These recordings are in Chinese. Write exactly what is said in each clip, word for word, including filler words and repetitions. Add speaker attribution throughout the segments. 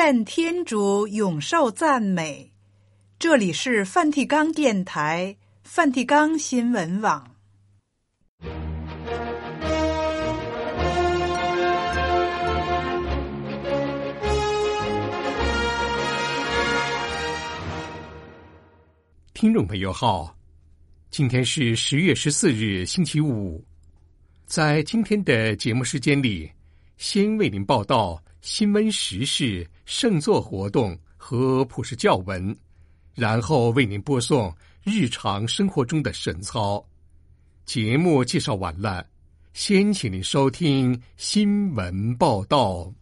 Speaker 1: 愿天主永受赞美。这里是梵蒂冈电台、梵蒂冈新闻网。
Speaker 2: 听众朋友好，今天是十月十四日星期五。在今天的节目时间里，先为您报道新闻时事、圣座活动和普世教文，然后为您播送日常生活中的神操。节目介绍完了，先请您收听新闻报道。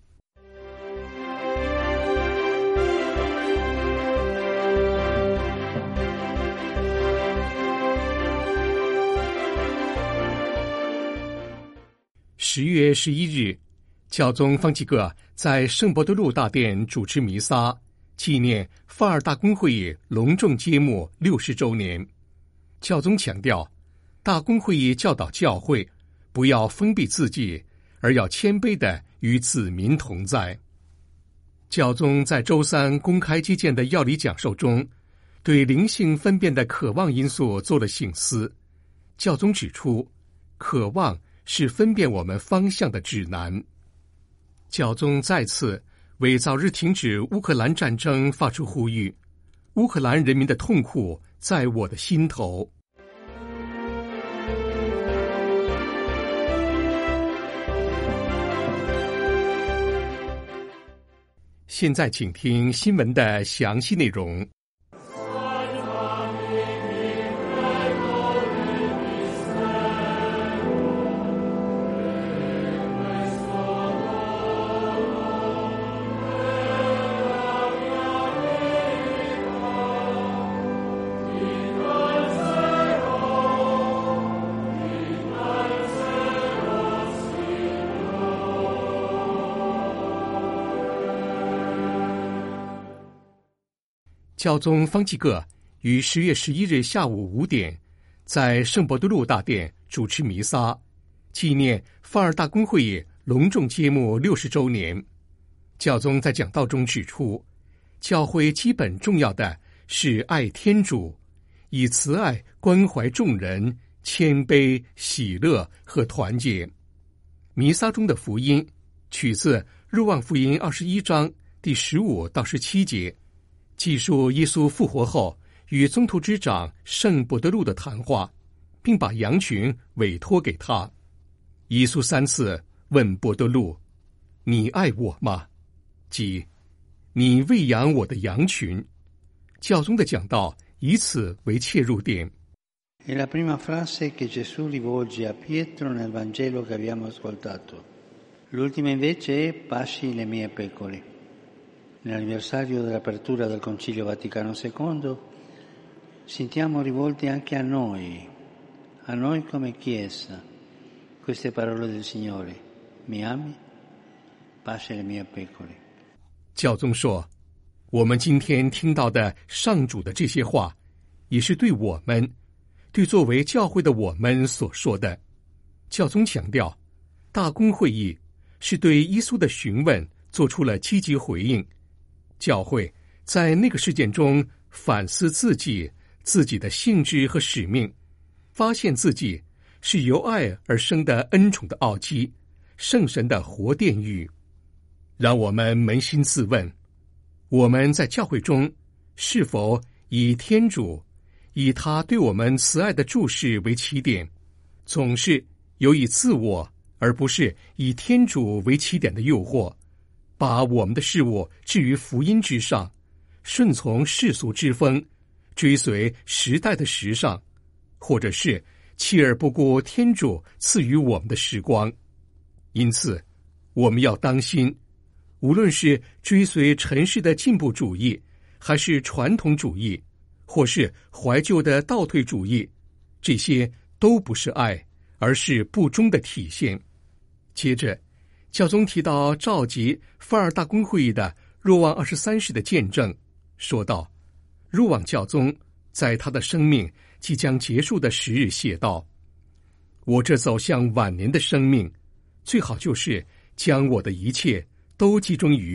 Speaker 2: 十月十一日，教宗方济各在圣伯多禄大殿主持弥撒，纪念法尔大公会议隆重揭幕六十周年。教宗强调，大公会议教导教会不要封闭自己，而要谦卑地与子民同在。教宗在周三公开接见的要理讲授中，对灵性分辨的渴望因素做了省思。教宗指出，渴望是分辨我们方向的指南。教宗再次为早日停止乌克兰战争发出呼吁，乌克兰人民的痛苦在我的心头。现在请听新闻的详细内容。教宗方济各于十月十一日下午五点，在圣伯多禄大殿主持弥撒，纪念法尔大公会议隆重揭幕六十周年。教宗在讲道中指出，教会基本重要的是爱天主，以慈爱关怀众人，谦卑、喜乐和团结。弥撒中的福音取自若望福音二十一章第十五到十七节，记述耶稣复活后与宗徒之长圣伯多禄的谈话，并把羊群委托给他。耶稣三次问伯多禄：“你爱我吗？”即你喂养我的羊群。教宗的讲道以此为切入点。
Speaker 3: È la prima frase che Gesù rivolge a Pietro nel Vangelo che abbiamo ascoltato. L'ultima invece è pasci le mie pecore.Nell'anniversario dell'apertura del Concilio Vaticano secondo, sentiamo rivolte anche a noi, a noi come Chiesa, queste parole del Signore: Mi ami? Pasci le mie pecore.
Speaker 2: 教宗说，我们今天听到的上主的这些话，也是对我们，对作为教会的我们所说的。教宗强调，大公会议是对耶稣的询问做出了积极回应。教会在那个事件中反思自己、自己的性质和使命，发现自己是由爱而生的恩宠的奥基，圣神的活殿宇。让我们扪心自问，我们在教会中是否以天主、以他对我们慈爱的注视为起点，总是有以自我而不是以天主为起点的诱惑，把我们的事物置于福音之上，顺从世俗之风，追随时代的时尚，或者是弃而不顾天主赐予我们的时光。因此，我们要当心，无论是追随尘世的进步主义，还是传统主义，或是怀旧的倒退主义，这些都不是爱，而是不忠的体现。接着，教宗提到召集法尔大公会议的若望二十三世的见证，说道：若望教宗在他的生命即将结束的时日写道：我这走向晚年的生命，最好就是将我的一切都集中于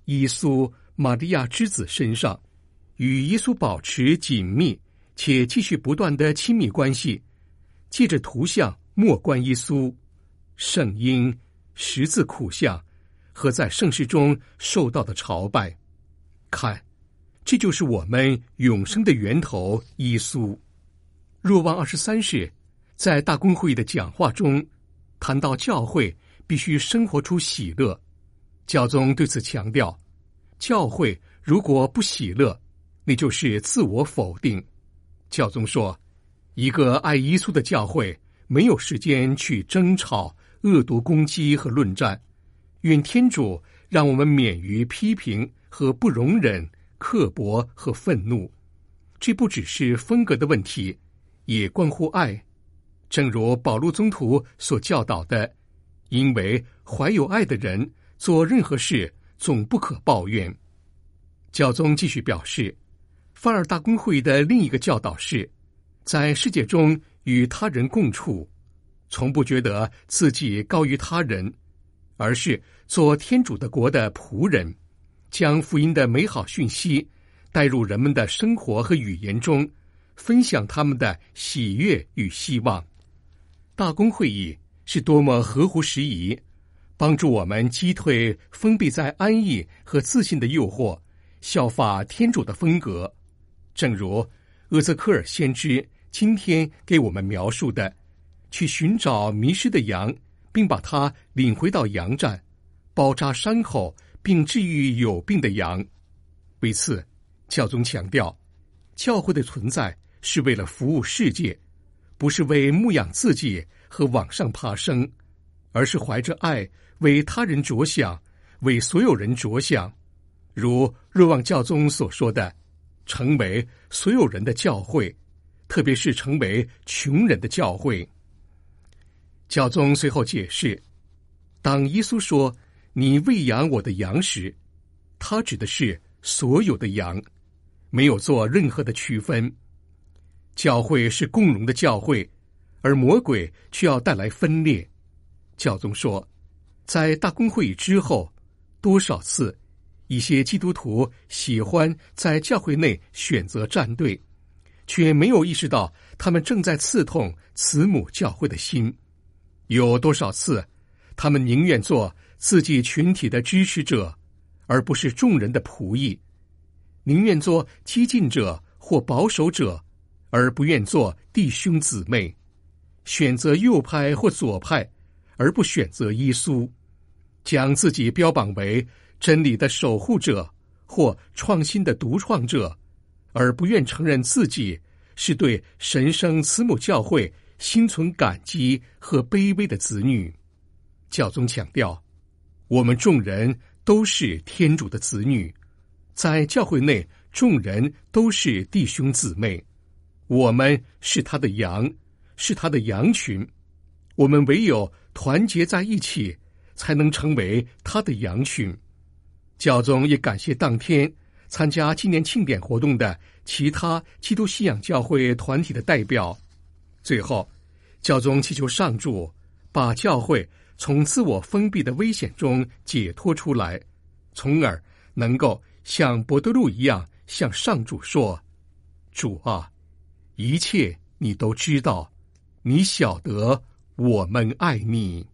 Speaker 2: 耶稣、玛利亚之子身上，与耶稣保持紧密且继续不断的亲密关系，借着图像默观耶稣、圣婴、十字苦像和在圣事中受到的朝拜。看，这就是我们永生的源头耶稣。若望二十三世在大公会的讲话中谈到教会必须生活出喜乐，教宗对此强调，教会如果不喜乐，那就是自我否定。教宗说，一个爱耶稣的教会没有时间去争吵、恶毒攻击和论战。愿天主让我们免于批评和不容忍、刻薄和愤怒。这不只是风格的问题，也关乎爱。正如保禄宗徒所教导的，因为怀有爱的人做任何事总不可抱怨。教宗继续表示，范尔大公会的另一个教导是，在世界中与他人共处，从不觉得自己高于他人，而是做天主的国的仆人，将福音的美好讯息带入人们的生活和语言中，分享他们的喜悦与希望。大公会议是多么合乎时宜，帮助我们击退封闭在安逸和自信的诱惑，效法天主的风格。正如厄泽科尔先知今天给我们描述的，去寻找迷失的羊，并把它领回到羊站，包扎伤口并治愈有病的羊。为此，教宗强调，教会的存在是为了服务世界，不是为牧养自己和往上爬升，而是怀着爱为他人着想，为所有人着想，如若望教宗所说的，成为所有人的教会，特别是成为穷人的教会。教宗随后解释，当耶稣说你喂养我的羊时，他指的是所有的羊，没有做任何的区分。教会是共荣的教会，而魔鬼却要带来分裂。教宗说，在大公会议之后，多少次一些基督徒喜欢在教会内选择站队，却没有意识到他们正在刺痛慈母教会的心。有多少次他们宁愿做自己群体的支持者，而不是众人的仆役，宁愿做激进者或保守者，而不愿做弟兄姊妹，选择右派或左派，而不选择耶稣，将自己标榜为真理的守护者或创新的独创者，而不愿承认自己是对神圣慈母教会心存感激和卑微的子女。教宗强调，我们众人都是天主的子女，在教会内众人都是弟兄姊妹，我们是他的羊，是他的羊群，我们唯有团结在一起，才能成为他的羊群。教宗也感谢当天参加纪念庆典活动的其他基督信仰教会团体的代表。最后，教宗祈求上主把教会从自我封闭的危险中解脱出来，从而能够像伯多禄一样向上主说，主啊，一切你都知道，你晓得我们爱你。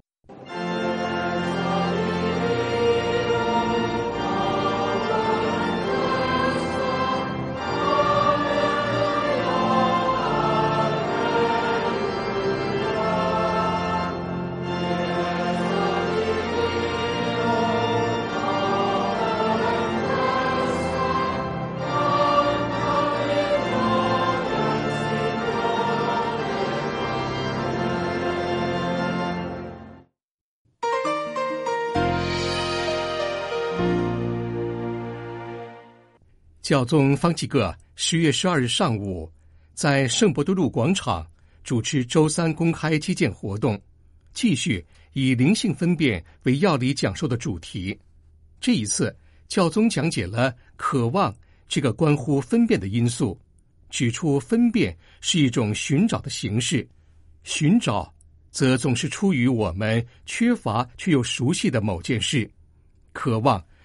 Speaker 2: 教宗方济各十月十二日上午在圣伯多禄广场主持周三公开接见活动，继续以灵性分辨为要理讲授的主题。这一次，教宗讲解了渴望这个关乎分辨的因素，指出分辨是一种寻找的形式，寻找则总是出于我们缺乏却又熟悉的某件事，渴望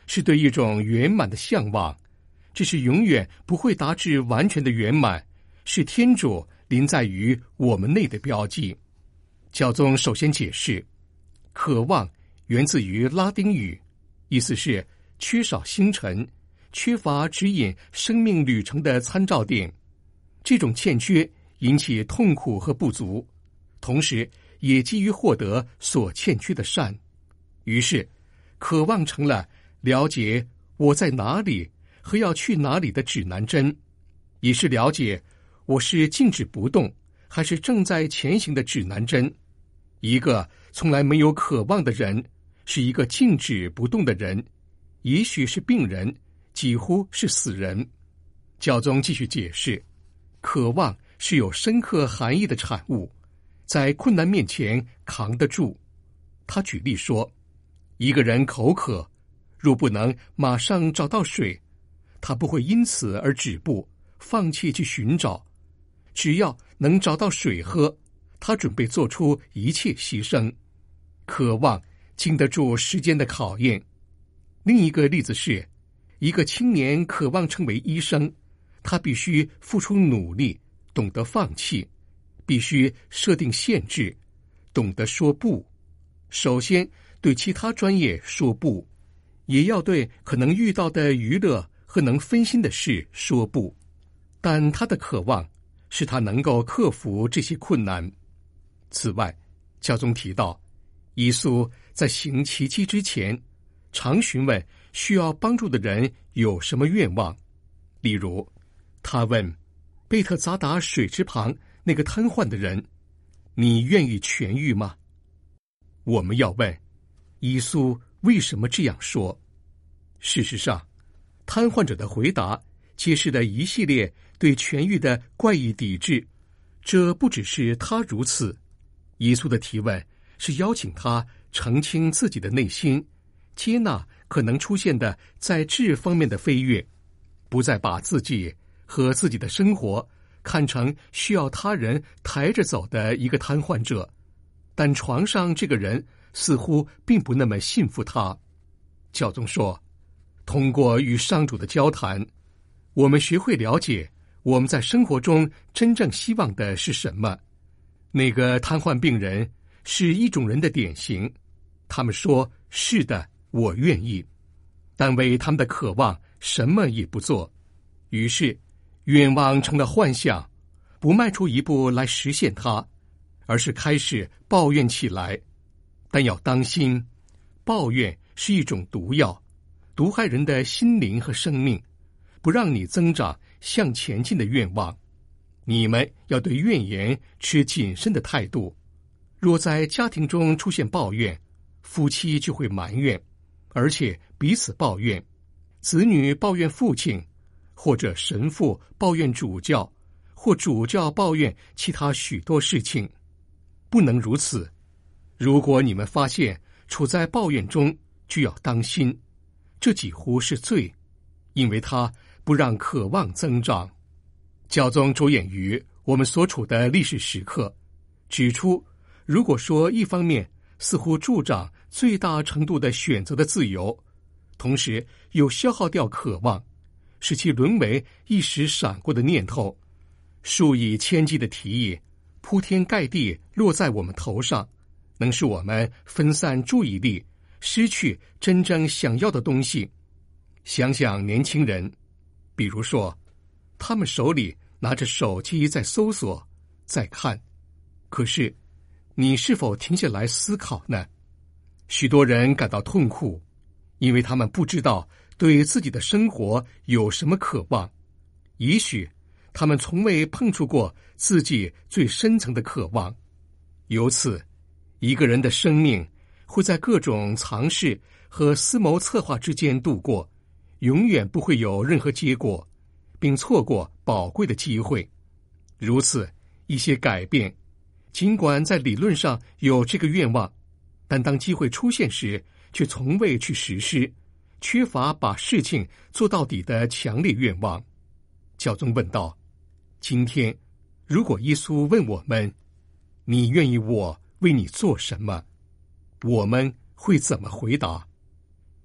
Speaker 2: 是对一种圆满的向往，这是永远不会达至完全的圆满，是天主临在于我们内的标记。教宗首先解释，渴望源自于拉丁语，意思是缺少星辰，缺乏指引生命旅程的参照点。这种欠缺引起痛苦和不足，同时也基于获得所欠缺的善。于是渴望成了了解我在哪里和要去哪里的指南针，也是了解我是静止不动还是正在前行的指南针。一个从来没有渴望的人是一个静止不动的人，也许是病人，几乎是死人。教宗继续解释，渴望是有深刻含义的产物，在困难面前扛得住。他举例说，一个人口渴，若不能马上找到水，他不会因此而止步，放弃去寻找。只要能找到水喝，他准备做出一切牺牲。渴望经得住时间的考验。另一个例子是，一个青年渴望成为医生，他必须付出努力，懂得放弃，必须设定限制，懂得说不。首先对其他专业说不，也要对可能遇到的娱乐和能分心的事说不。但他的渴望使他能够克服这些困难。此外，教宗提到，耶稣在行奇迹之前，常询问需要帮助的人有什么愿望。例如，他问贝特匝达水池旁那个瘫痪的人，你愿意痊愈吗？我们要问，耶稣为什么这样说？事实上，瘫痪者的回答揭示了一系列对痊愈的怪异抵制。这不只是他如此，耶稣的提问是邀请他澄清自己的内心，接纳可能出现的在质方面的飞跃，不再把自己和自己的生活看成需要他人抬着走的一个瘫痪者。但床上这个人似乎并不那么信服他。教宗说，通过与上主的交谈，我们学会了解我们在生活中真正希望的是什么。那个瘫痪病人是一种人的典型，他们说，是的，我愿意，但为他们的渴望什么也不做。于是愿望成了幻想，不迈出一步来实现它，而是开始抱怨起来。但要当心，抱怨是一种毒药，毒害人的心灵和生命，不让你增长向前进的愿望。你们要对怨言持谨慎的态度。若在家庭中出现抱怨，夫妻就会埋怨，而且彼此抱怨，子女抱怨父亲，或者神父抱怨主教，或主教抱怨其他许多事情。不能如此。如果你们发现处在抱怨中，就要当心，这几乎是罪，因为它不让渴望增长。教宗着眼于我们所处的历史时刻，指出，如果说一方面似乎助长最大程度的选择的自由，同时又消耗掉渴望，使其沦为一时闪过的念头，数以千计的提议铺天盖地落在我们头上，能使我们分散注意力，失去真正想要的东西。想想年轻人，比如说，他们手里拿着手机在搜索，在看，可是你是否停下来思考呢？许多人感到痛苦，因为他们不知道对自己的生活有什么渴望。也许他们从未碰触过自己最深层的渴望。由此，一个人的生命会在各种尝试和思谋策划之间度过，永远不会有任何结果，并错过宝贵的机会。如此，一些改变，尽管在理论上有这个愿望，但当机会出现时，却从未去实施，缺乏把事情做到底的强烈愿望。教宗问道，今天，如果耶稣问我们，你愿意我为你做什么？我们会怎么回答？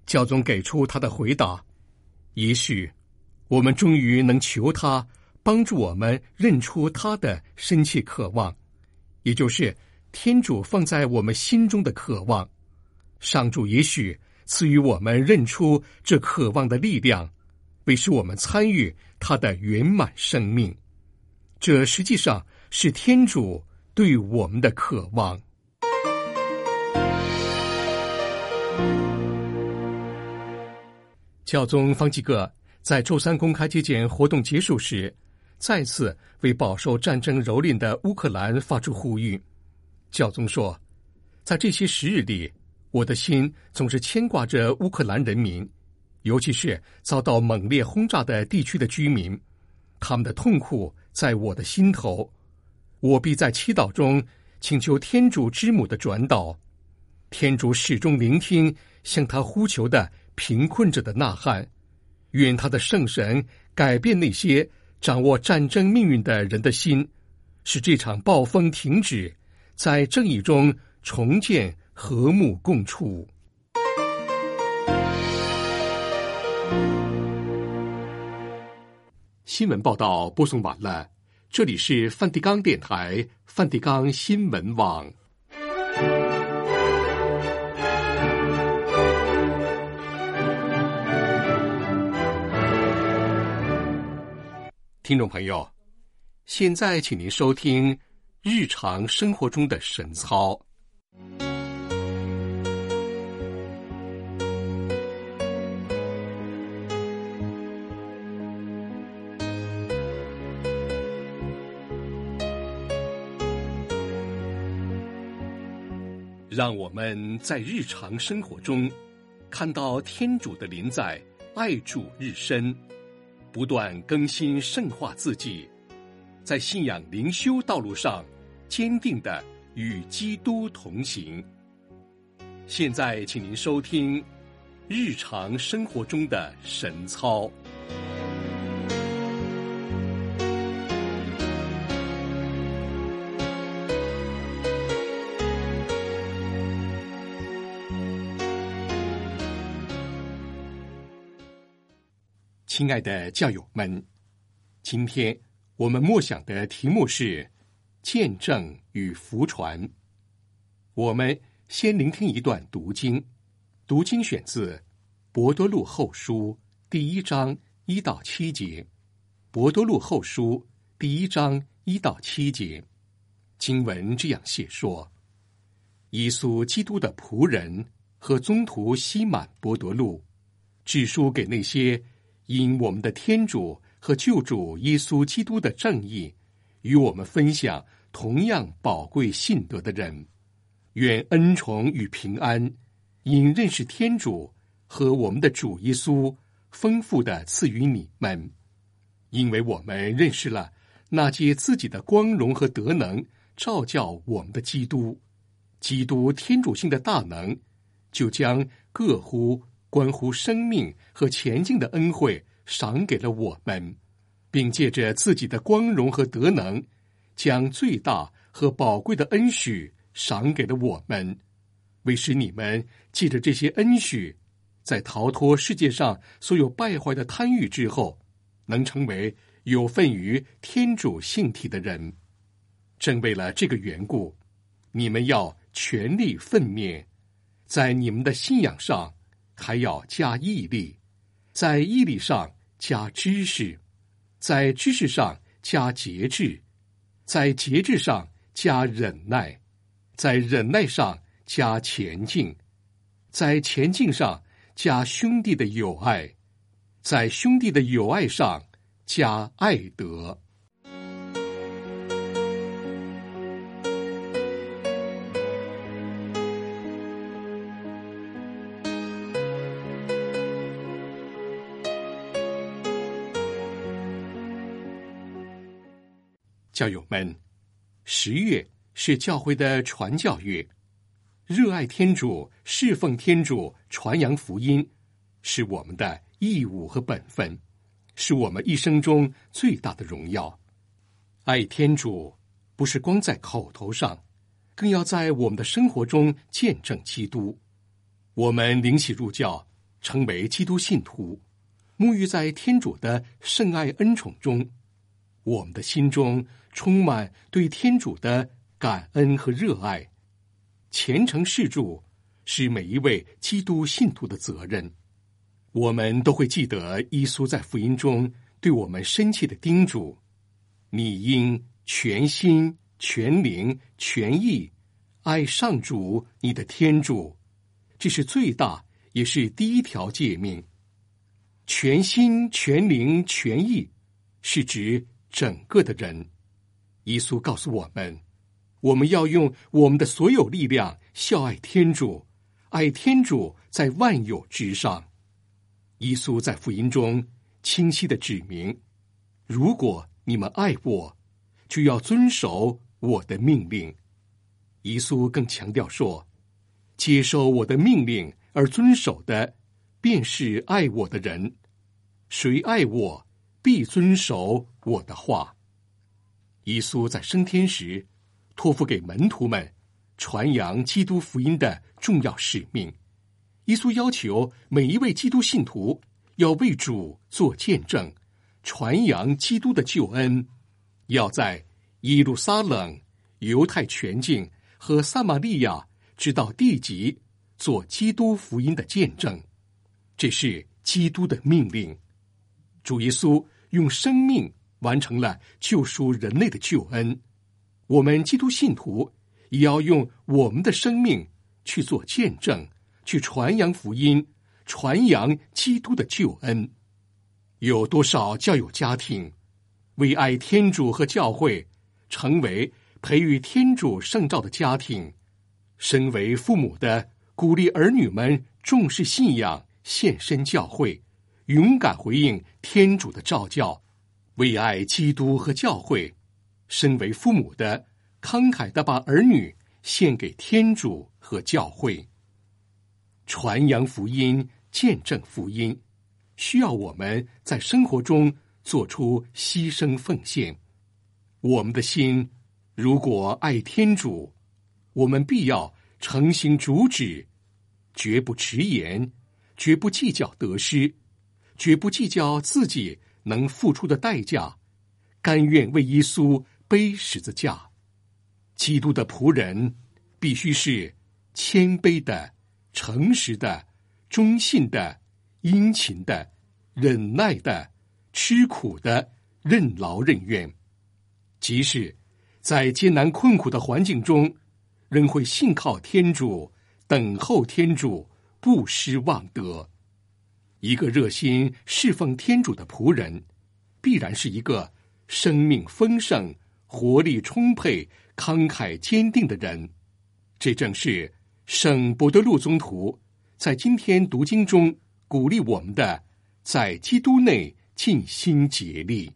Speaker 2: 教宗给出他的回答：也许我们终于能求他帮助我们认出他的深切渴望，也就是天主放在我们心中的渴望。上主也许赐予我们认出这渴望的力量，为使我们参与他的圆满生命。这实际上是天主对我们的渴望。教宗方济各在周三公开接见活动结束时，再次为饱受战争蹂躏的乌克兰发出呼吁。教宗说，在这些时日里，我的心总是牵挂着乌克兰人民，尤其是遭到猛烈轰炸的地区的居民，他们的痛苦在我的心头。我必在祈祷中请求天主之母的转导，天主始终聆听向他呼求的贫困者的呐喊，愿他的圣神改变那些掌握战争命运的人的心，使这场暴风停止，在正义中重建和睦共处。新闻报道播送完了，这里是梵蒂冈电台梵蒂冈新闻网。听众朋友，现在请您收听日常生活中的神操。让我们在日常生活中看到天主的临在，爱主日深，不断更新圣化自己，在信仰灵修道路上坚定地与基督同行。现在请您收听日常生活中的神操。亲爱的教友们，今天我们默想的题目是见证与福传。我们先聆听一段读经，读经选自伯多禄后书第一章一到七节。伯多禄后书第一章一到七节，经文这样写说：耶稣基督的仆人和宗徒西满伯多禄，致书给那些因我们的天主和救主耶稣基督的正义与我们分享同样宝贵信德的人，愿恩宠与平安因认识天主和我们的主耶稣丰富地赐予你们，因为我们认识了那借自己的光荣和德能照教我们的基督，基督天主性的大能，就将各乎关乎生命和前进的恩惠赏给了我们，并借着自己的光荣和德能，将最大和宝贵的恩许赏给了我们，为使你们借着这些恩许，在逃脱世界上所有败坏的贪欲之后，能成为有份于天主性体的人。正为了这个缘故，你们要全力奋勉，在你们的信仰上还要加毅力，在毅力上加知识，在知识上加节制，在节制上加忍耐，在忍耐上加前进，在前进上加兄弟的友爱，在兄弟的友爱上加爱德。教友们，十月是教会的传教月，热爱天主、侍奉天主、传扬福音，是我们的义务和本分，是我们一生中最大的荣耀。爱天主不是光在口头上，更要在我们的生活中见证基督。我们领洗入教， 成为基督信徒，沐浴在天主的圣爱恩宠中，我们的心中充满对天主的感恩和热爱。虔诚事主是每一位基督信徒的责任。我们都会记得耶稣在福音中对我们深切的叮嘱：你应全心、全灵、全意爱上主你的天主，这是最大也是第一条诫命。全心、全灵、全意是指整个的人。耶稣告诉我们，我们要用我们的所有力量孝爱天主，爱天主在万有之上。耶稣在福音中清晰地指明，如果你们爱我，就要遵守我的命令。耶稣更强调说，接受我的命令而遵守的，便是爱我的人。谁爱我，必遵守我的话。耶稣在升天时，托付给门徒们传扬基督福音的重要使命。耶稣要求每一位基督信徒要为主做见证，传扬基督的救恩，要在耶路撒冷、犹太全境和撒玛利亚直到地极做基督福音的见证。这是基督的命令。主耶稣用生命完成了救赎人类的救恩，我们基督信徒也要用我们的生命去做见证，去传扬福音，传扬基督的救恩。有多少教友家庭为爱天主和教会，成为培育天主圣召的家庭，身为父母的鼓励儿女们重视信仰，献身教会，勇敢回应天主的召叫，为爱基督和教会，身为父母的慷慨地把儿女献给天主和教会。传扬福音，见证福音，需要我们在生活中做出牺牲奉献。我们的心如果爱天主，我们必要诚心主旨，绝不迟延，绝不计较得失，绝不计较自己能付出的代价，甘愿为耶稣背十字架。基督的仆人必须是谦卑的、诚实的、忠信的、殷勤的、忍耐的、吃苦的、任劳任怨。即使在艰难困苦的环境中，仍会信靠天主，等候天主，不失望德。一个热心侍奉天主的仆人，必然是一个生命丰盛、活力充沛、慷慨坚定的人。这正是圣伯多禄宗徒在今天读经中鼓励我们的，在基督内尽心竭力。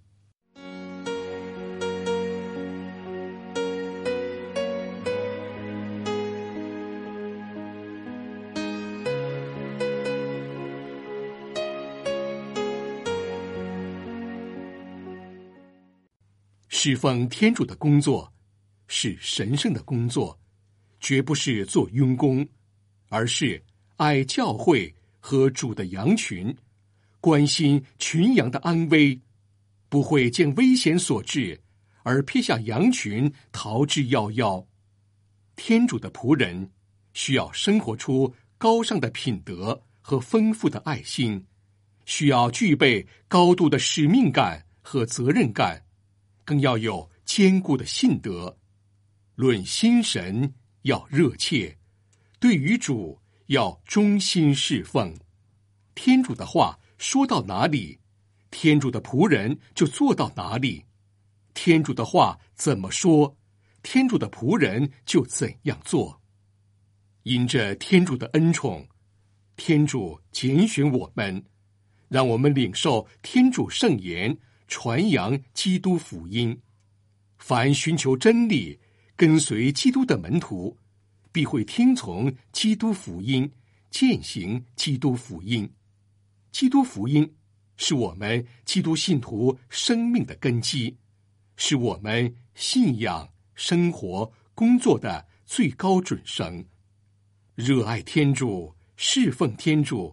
Speaker 2: 侍奉天主的工作是神圣的工作，绝不是做佣工，而是爱教会和主的羊群，关心群羊的安危，不会见危险所致而撇下羊群逃之夭夭。天主的仆人需要生活出高尚的品德和丰富的爱心，需要具备高度的使命感和责任感，更要有坚固的信德。论心神要热切，对于主要忠心侍奉。天主的话说到哪里，天主的仆人就做到哪里。天主的话怎么说，天主的仆人就怎样做。因着天主的恩宠，天主拣选我们，让我们领受天主圣言，传扬基督福音。凡寻求真理、跟随基督的门徒，必会听从基督福音，践行基督福音。基督福音是我们基督信徒生命的根基，是我们信仰、生活、工作的最高准绳。热爱天主，侍奉天主，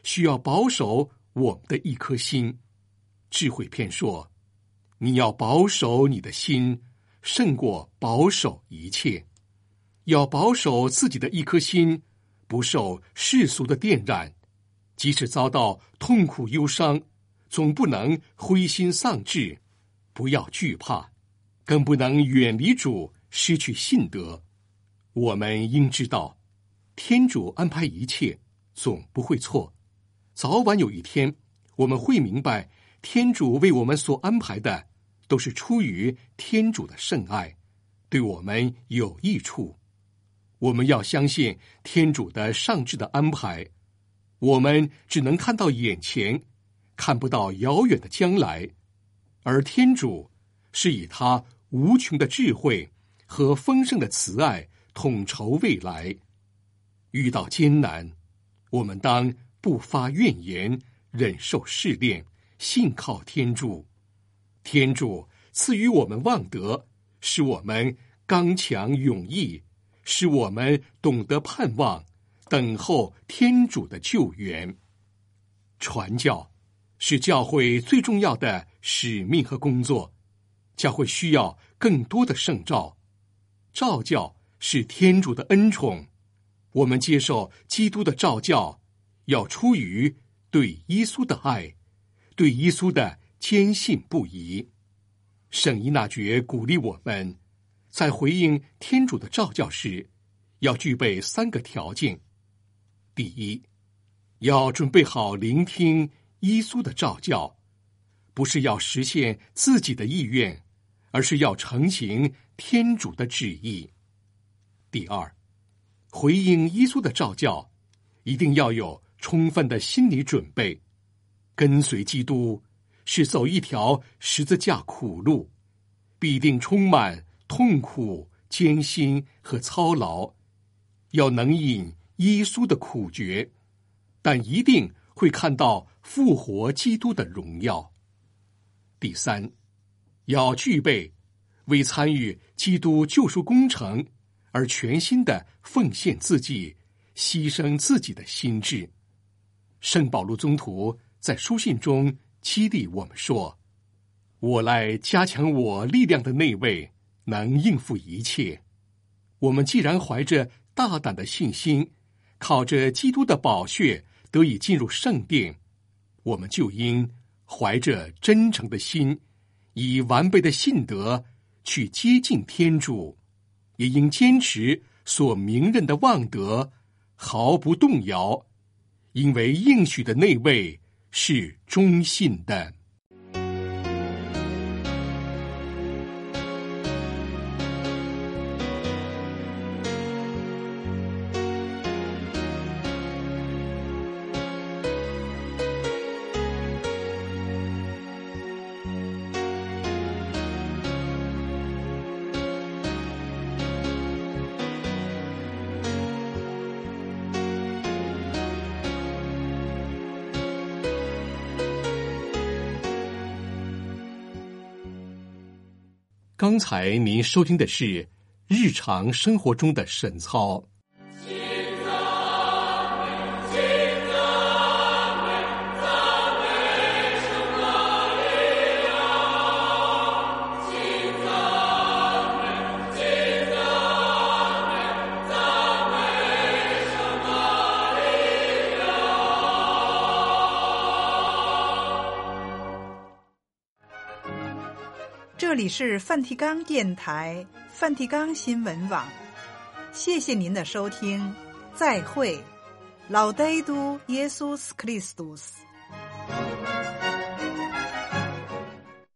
Speaker 2: 需要保守我们的一颗心。智慧篇说，你要保守你的心，胜过保守一切。要保守自己的一颗心，不受世俗的电染，即使遭到痛苦忧伤，总不能灰心丧志，不要惧怕，更不能远离主，失去信德。我们应知道，天主安排一切总不会错，早晚有一天，我们会明白，天主为我们所安排的都是出于天主的圣爱，对我们有益处。我们要相信天主的上智的安排，我们只能看到眼前，看不到遥远的将来，而天主是以他无穷的智慧和丰盛的慈爱统筹未来。遇到艰难，我们当不发怨言，忍受试炼，信靠天主。天主赐予我们望德，使我们刚强勇毅，使我们懂得盼望，等候天主的救援。传教是教会最重要的使命和工作，教会需要更多的圣召。召教是天主的恩宠，我们接受基督的召教，要出于对耶稣的爱，对耶稣的坚信不疑。圣依纳爵鼓励我们，在回应天主的召教时，要具备三个条件。第一，要准备好聆听耶稣的召教，不是要实现自己的意愿，而是要承行天主的旨意。第二，回应耶稣的召教，一定要有充分的心理准备。跟随基督是走一条十字架苦路，必定充满痛苦、艰辛和操劳，要能饮耶稣的苦决，但一定会看到复活基督的荣耀。第三，要具备为参与基督救赎工程而全心的奉献自己、牺牲自己的心志。圣保禄宗徒在书信中激励我们说，我来加强我力量的那位，能应付一切。我们既然怀着大胆的信心，靠着基督的宝血得以进入圣殿，我们就应怀着真诚的心，以完备的信德去接近天主，也应坚持所明认的望德，毫不动摇，因为应许的那位是忠信的。刚才您收听的是日常生活中的神操。
Speaker 1: 这里是梵蒂冈电台梵蒂冈新闻网，谢谢您的收听，再会。Laudetur Jesus Christus。